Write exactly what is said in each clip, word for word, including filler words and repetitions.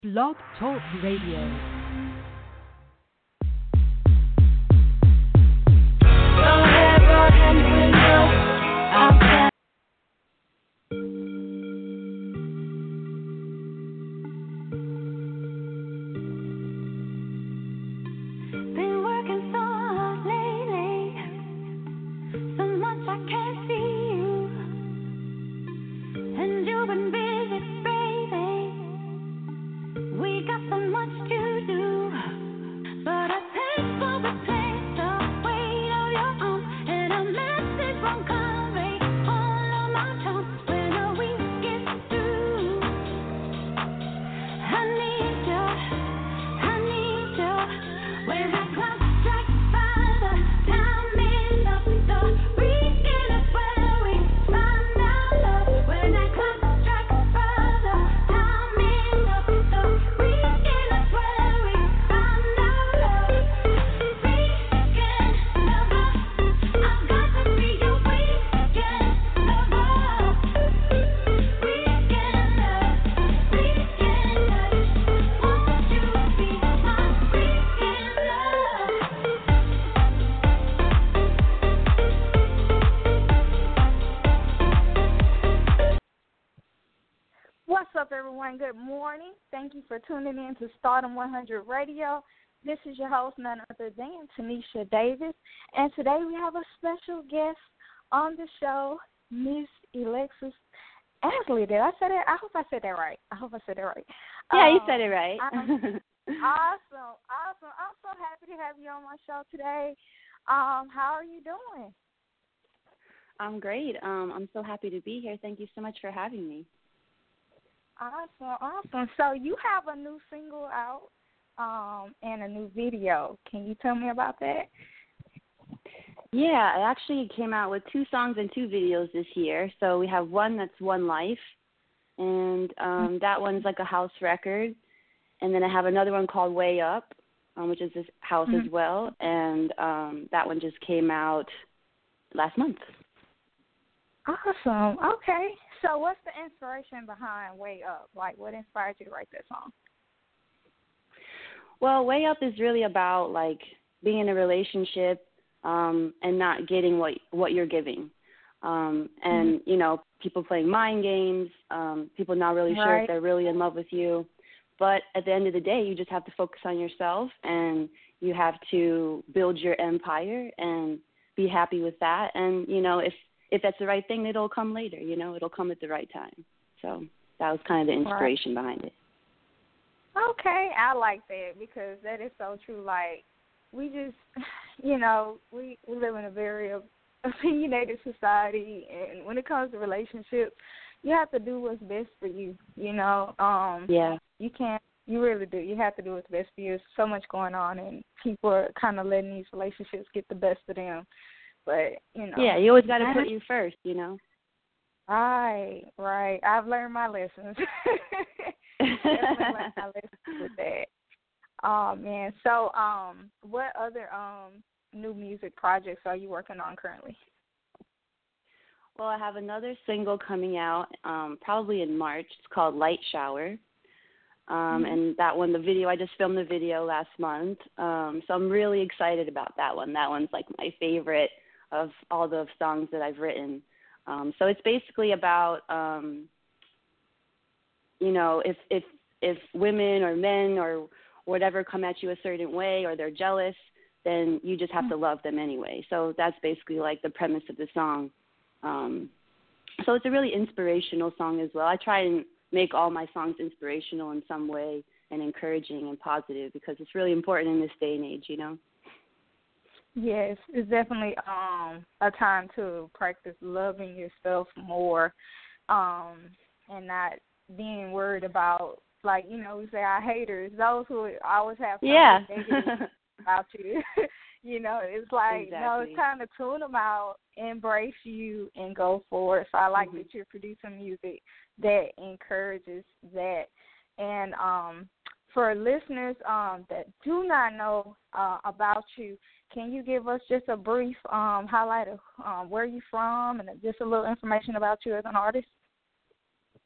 Blog Talk Radio. Good morning. Thank you for tuning in to Stardom one hundred Radio. This is your host, none other than Tanisha Davis. And today we have a special guest on the show, Miss Alexis Ashley. Did I say that? I hope I said that right. I hope I said that right. Yeah, um, you said it right. awesome. Awesome. I'm so happy to have you on my show today. Um, how are you doing? I'm great. Um, I'm so happy to be here. Thank you so much for having me. Awesome, awesome. So you have a new single out um, and a new video. Can you tell me about that? Yeah, I actually came out with two songs and two videos this year. So we have one that's One Life, and um, that one's like a house record. And then I have another one called Way Up, um, which is this house mm-hmm. as well. And um, that one just came out last month. Awesome. Okay. So what's the inspiration behind Way Up? Like, what inspired you to write that song? Well, Way Up is really about, like, being in a relationship um, and not getting what what you're giving. Um, and, mm-hmm. you know, people playing mind games, um, people not really right. sure if they're really in love with you. But at the end of the day, you just have to focus on yourself, and you have to build your empire and be happy with that. And, you know, if If that's the right thing, it'll come later, you know. It'll come at the right time. So that was kind of the inspiration right. behind it. Okay, I like that because that is so true. Like, we just, you know, we, we live in a very opinionated society, and when it comes to relationships, you have to do what's best for you, you know. Um, yeah. You can't, you really do. You have to do what's best for you. There's so much going on, and people are kind of letting these relationships get the best of them. But, you know. Yeah, you always got to put you first, you know. Right, right. I've learned my lessons. Definitely learned my lessons with that. Oh, man. So, um, what other um new music projects are you working on currently? Well, I have another single coming out um, probably in March. It's called Light Shower. Um, mm-hmm. And that one, the video, I just filmed the video last month. Um, so I'm really excited about that one. That one's like my favorite of all the songs that I've written. Um, so it's basically about, um, you know, if, if if women or men or whatever come at you a certain way or they're jealous, then you just have to love them anyway. So that's basically like the premise of the song. Um, so it's a really inspirational song as well. I try and make all my songs inspirational in some way and encouraging and positive because it's really important in this day and age, you know. Yes, it's definitely um, a time to practice loving yourself more um, and not being worried about, like, you know, we say our haters, those who always have something yeah. negative about you. You know, it's like, exactly. no, it's time to tune them out, embrace you, and go forward. So I like mm-hmm. that you're producing music that encourages that. And um, for listeners um, that do not know uh, about you, can you give us just a brief um, highlight of um, where you're from and just a little information about you as an artist?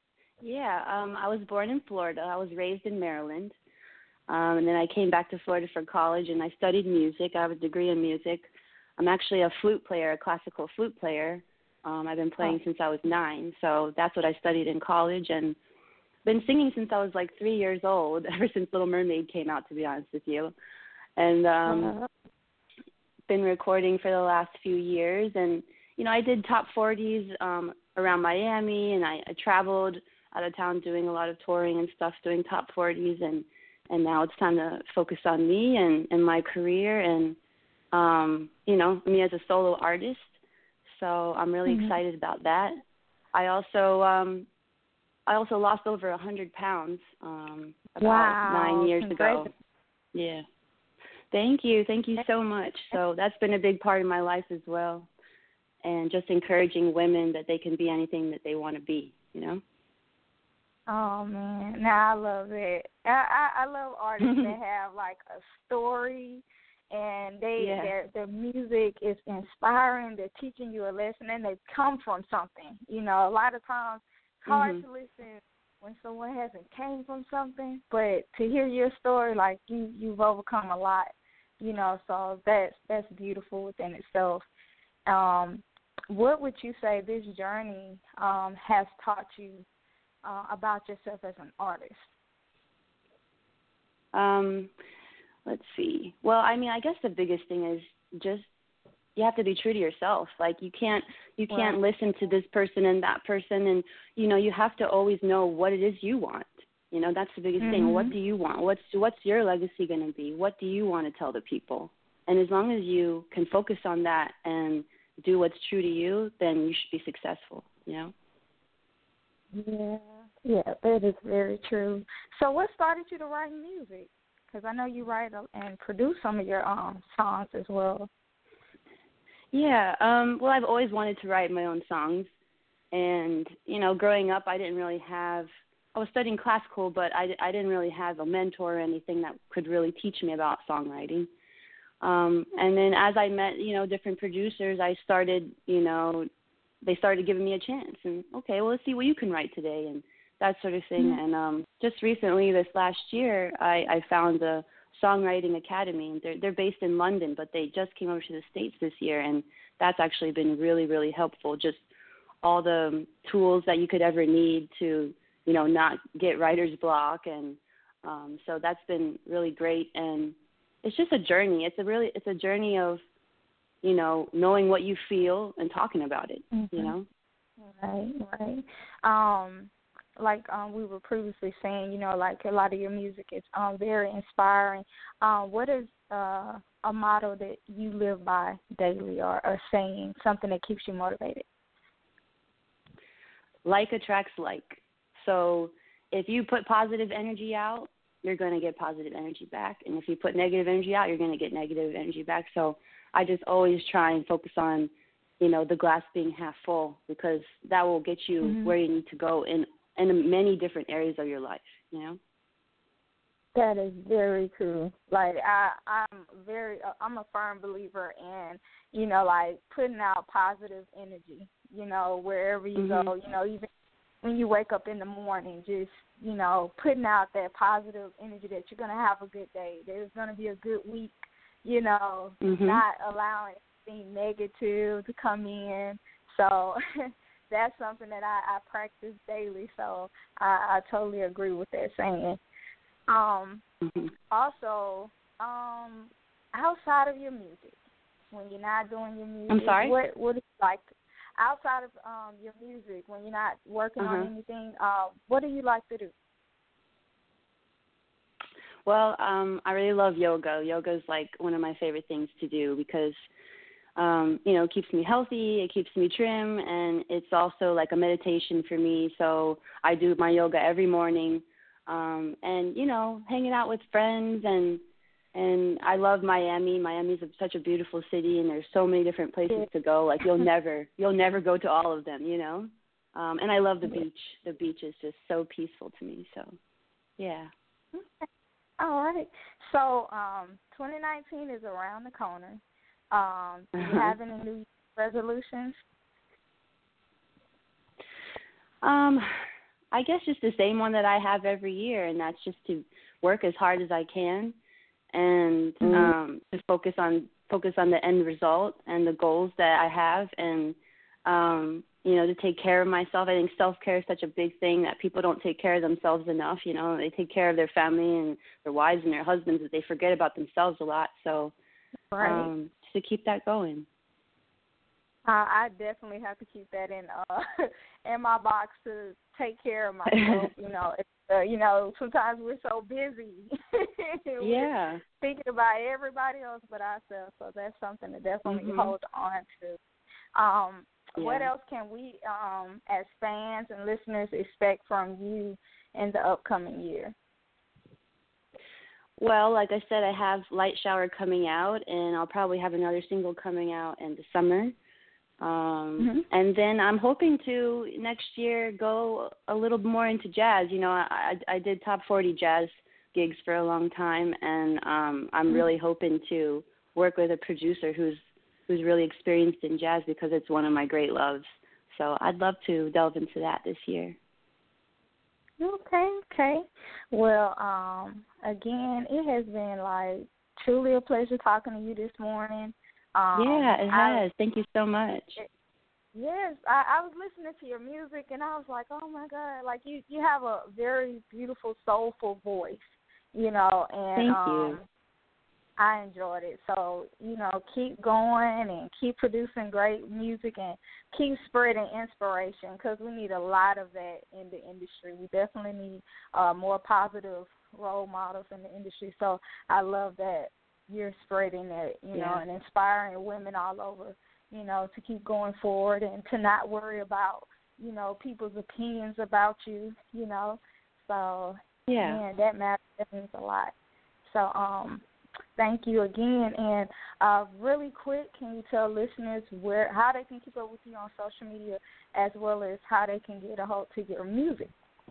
Yeah, um, I was born in Florida. I was raised in Maryland. Um, and then I came back to Florida for college, and I studied music. I have a degree in music. I'm actually a flute player, a classical flute player. Um, I've been playing since I was nine, so that's what I studied in college, and been singing since I was like three years old, ever since Little Mermaid came out, to be honest with you. And um, been recording for the last few years. And, you know, I did top forties um, around Miami, and I, I traveled out of town doing a lot of touring and stuff, doing top forties, and and now it's time to focus on me and, and my career and, um, you know, me as a solo artist. So I'm really mm-hmm. excited about that. I also um, I also lost over one hundred pounds um, about wow. nine years ago. Yeah. Thank you. Thank you so much. So that's been a big part of my life as well, and just encouraging women that they can be anything that they want to be, you know? Oh, man. Now I love it. I, I, I love artists that have, like, a story, and they yeah. their, their music is inspiring. They're teaching you a lesson, and they come from something. You know, a lot of times it's hard mm-hmm. to listen when someone hasn't came from something, but to hear your story, like, you, you've overcome a lot, you know, so that's, that's beautiful within itself. Um, what would you say this journey um, has taught you Uh, about yourself as an artist? Um, let's see. Well, I mean, I guess the biggest thing is just you have to be true to yourself. Like you can't you can't right. listen to this person and that person, and you know you have to always know what it is you want. You know, that's the biggest mm-hmm. thing. What do you want? What's what's your legacy going to be? What do you want to tell the people? And as long as you can focus on that and do what's true to you, then you should be successful. You know. Yeah, yeah, that is very true. So what started you to write music? Because I know you write and produce some of your um songs as well. Yeah, um, well, I've always wanted to write my own songs. And, you know, growing up, I didn't really have, I was studying classical, but I, I didn't really have a mentor or anything that could really teach me about songwriting. Um, and then as I met, you know, different producers, I started, you know, they started giving me a chance, and okay, well, let's see what you can write today, and that sort of thing. Mm-hmm. And um, just recently, this last year, I, I found a songwriting academy. They're they're based in London, but they just came over to the States this year, and that's actually been really, really helpful. Just all the tools that you could ever need to, you know, not get writer's block, and um, so that's been really great. And it's just a journey. It's a really it's a journey of, you know, knowing what you feel and talking about it, mm-hmm. you know? Right, right. Um, like um, we were previously saying, you know, like a lot of your music is um, very inspiring. Um, what is uh, a motto that you live by daily, or a saying, something that keeps you motivated? Like attracts like. So if you put positive energy out, you're going to get positive energy back. And if you put negative energy out, you're going to get negative energy back. So I just always try and focus on, you know, the glass being half full, because that will get you mm-hmm. where you need to go in, in many different areas of your life, you know? That is very true. Like, I, I'm very, I'm a firm believer in, you know, like putting out positive energy, you know, wherever you mm-hmm. go, you know, even when you wake up in the morning, just, you know, putting out that positive energy that you're going to have a good day. There's going to be a good week. You know, mm-hmm. not allowing anything negative to come in. So that's something that I, I practice daily. So I, I totally agree with that saying. Um, mm-hmm. Also, um, outside of your music, when you're not doing your music, I'm sorry? what what do you like? To, outside of um, your music, when you're not working uh-huh. on anything, uh, what do you like to do? Well, um, I really love yoga. Yoga is like one of my favorite things to do because, um, you know, it keeps me healthy, it keeps me trim, and it's also like a meditation for me. So I do my yoga every morning, um, and, you know, hanging out with friends. And and I love Miami. Miami's such a beautiful city, and there's so many different places to go. Like you'll never you'll never go to all of them, you know. Um, and I love the beach. The beach is just so peaceful to me. So, yeah. All right. So um, twenty nineteen is around the corner. Um, do you uh-huh. have any New Year's resolutions? Um, I guess just the same one that I have every year, and that's just to work as hard as I can and mm-hmm. um, to focus on focus on the end result and the goals that I have, and um, you know, to take care of myself. I think self-care is such a big thing that people don't take care of themselves enough. You know, they take care of their family and their wives and their husbands, but they forget about themselves a lot. So, right. um, to keep that going. Uh, I definitely have to keep that in uh, in my box to take care of myself. you know, it's, uh, you know, sometimes we're so busy. yeah. We're thinking about everybody else but ourselves. So that's something to definitely mm-hmm. hold on to. Um, yeah. What else can we, um, as fans and listeners, expect from you in the upcoming year? Well, like I said, I have Light Shower coming out, and I'll probably have another single coming out in the summer. Um, mm-hmm. And then I'm hoping to next year go a little more into jazz. You know, I, I did top forty jazz gigs for a long time, and um, I'm mm-hmm. really hoping to work with a producer who's who's really experienced in jazz because it's one of my great loves. So I'd love to delve into that this year. Okay, okay. Well, um, again, it has been like truly a pleasure talking to you this morning. Um, yeah, it has. I, Thank you so much. It, yes, I, I was listening to your music, and I was like, oh, my God, like you, you have a very beautiful, soulful voice, you know, and Thank um, you. I enjoyed it. So, you know, keep going and keep producing great music and keep spreading inspiration because we need a lot of that in the industry. We definitely need uh, more positive role models in the industry. So I love that you're spreading that, you yeah. know, and inspiring women all over, you know, to keep going forward and to not worry about, you know, people's opinions about you, you know. So, yeah, man, that matters. That means a lot. So, um, thank you again. And uh, really quick, can you tell listeners where how they can keep up with you on social media as well as how they can get a hold to your music?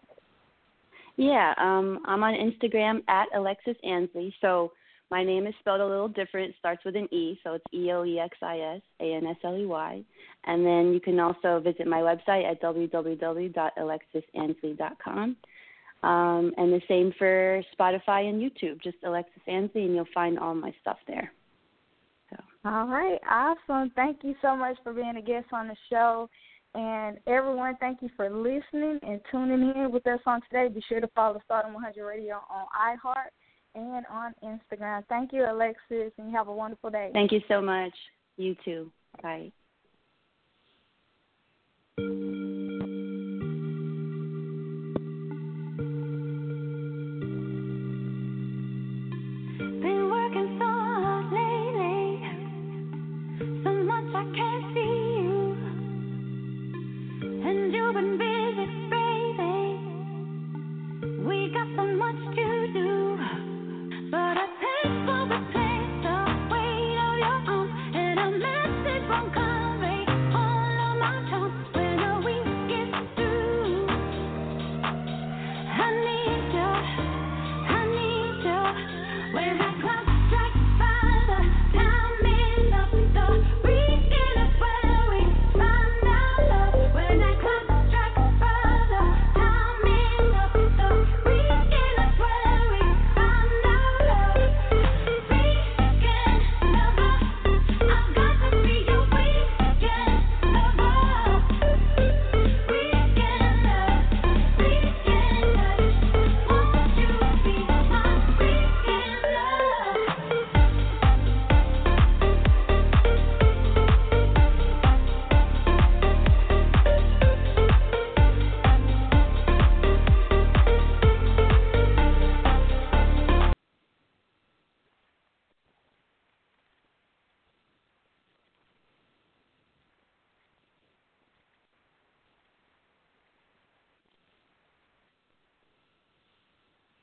Yeah, um, I'm on Instagram at Alexis Ansley. So my name is spelled a little different. It starts with an E, so it's E O E X I S A N S L E Y. And then you can also visit my website at w w w dot alexis ansley dot com. Um, and the same for Spotify and YouTube, just Alexis Ansley, and you'll find all my stuff there. So. All right, awesome. Thank you so much for being a guest on the show. And everyone, thank you for listening and tuning in with us on today. Be sure to follow Stardom one hundred Radio on iHeart and on Instagram. Thank you, Alexis, and you have a wonderful day. Thank you so much. You too. Bye.